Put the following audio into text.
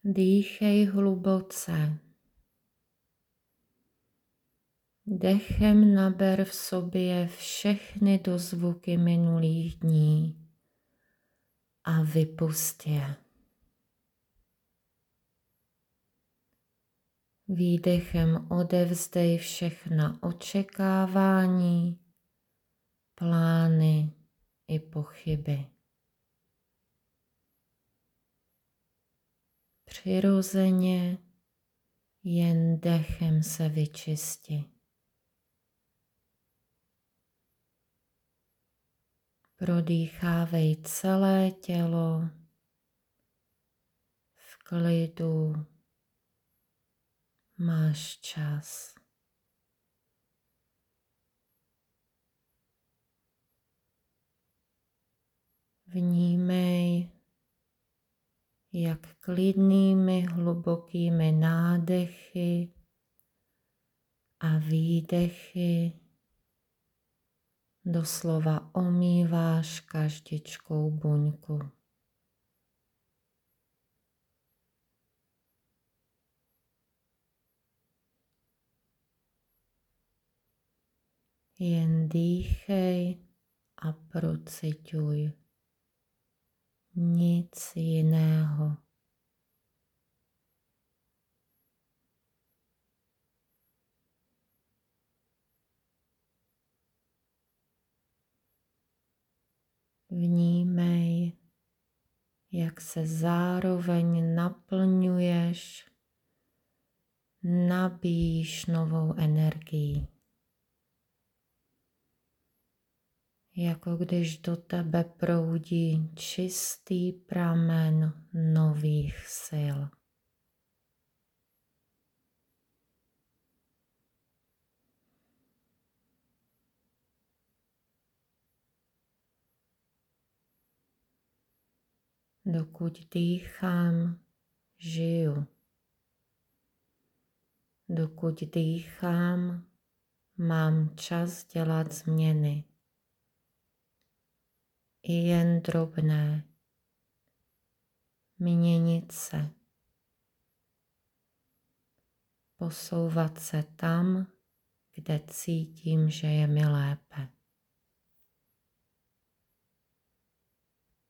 Dýchej hluboce. Dechem naber v sobě všechny dozvuky minulých dní a vypust je. Výdechem odevzdej všechna očekávání, plány i pochyby. Přirozeně jen dechem se vyčisti. Prodýchávej celé tělo v klidu. Máš čas. Vnímej, jak klidnými hlubokými nádechy a výdechy doslova omýváš každičkou buňku. Jen dýchej a procituj. Nic jiného. Vnímej, jak se zároveň naplňuješ, nabíjíš novou energií. Jako když do tebe proudí čistý pramen nových sil. Dokud dýchám, žiju. Dokud dýchám, mám čas dělat změny. I jen drobné. Měnit se. Posouvat se tam, kde cítím, že je mi lépe.